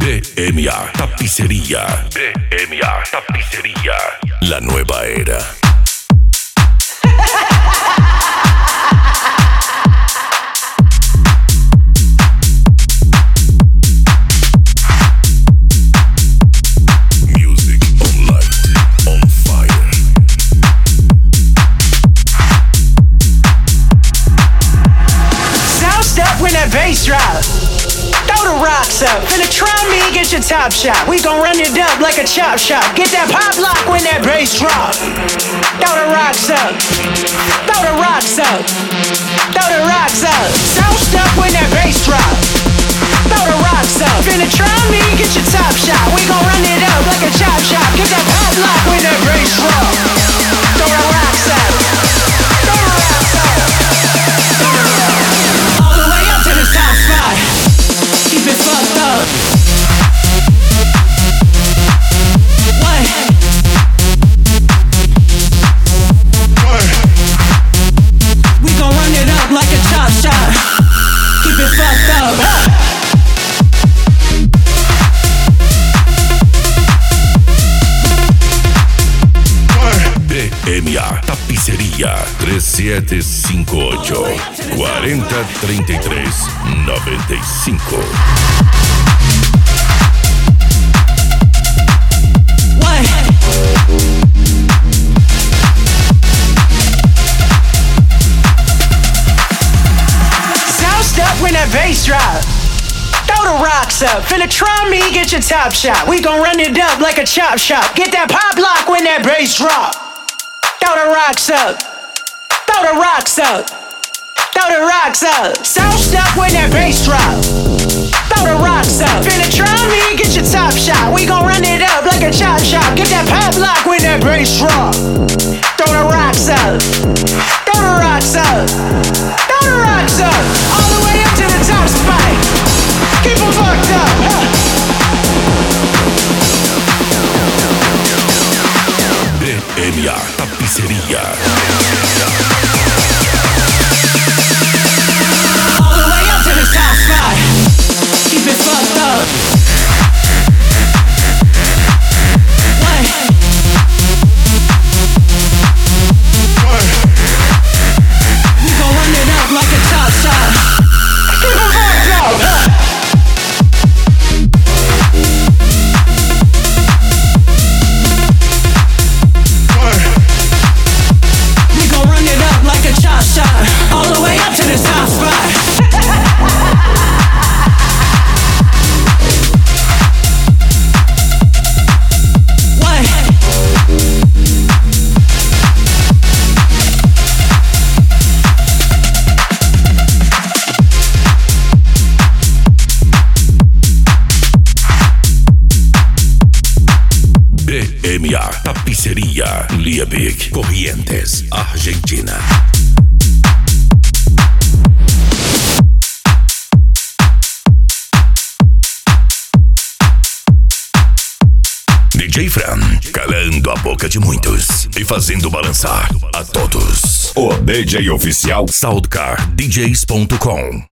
DMA Tapicería. DMA Tapicería. La nueva era. Music on light, on fire. Sound step when that bass drop. Throw the rocks up. Finna try me, get your top shot. We gon' run it up like a chop shop. Get that pop lock when that bass drop. Throw the rocks up. Throw the rocks up. Throw the rocks up. Sound step when that bass drop. Throw the rocks up. Finna try me, get your top shot. We gon' run it up like a chop shop. Get that pop lock when that bass drop. Throw the rocks up. Throw the rocks up. All the way up to the top spot. Keep it fucked up. What? We gon' run it up like a chop shop. Keep it fucked up. DMA Tapicería 3758 4033 95. What? Sound step when that bass drop. Throw the rocks up. Finna try me, get your top shot. We gon' run it up like a chop shop. Get that pop lock when that bass drop. Throw the rocks up. Throw the rocks up. Throw the rocks up. Sound step when that bass drop. Throw the rocks up. Finna try me, get your top shot. We gon' run it up like a chop shop. Get that pop lock when that bass drop. Throw the rocks up. Throw the rocks up. Throw the rocks up. All the way up to the top spot. Keep 'em fucked up. DMA Tapicería. All the way up to the top spot. Keep it fucked up. What? We gon' run it up like a chop shop. Keep 'em fucked up. We gon' run it up like a chop shop. All the way up to the top spot. What? DMA Tapicería. Liebig, Corrientes, Argentina. DJ Fran, calando a boca de muitos e fazendo balançar a todos. O DJ oficial SoundCardDJs.com.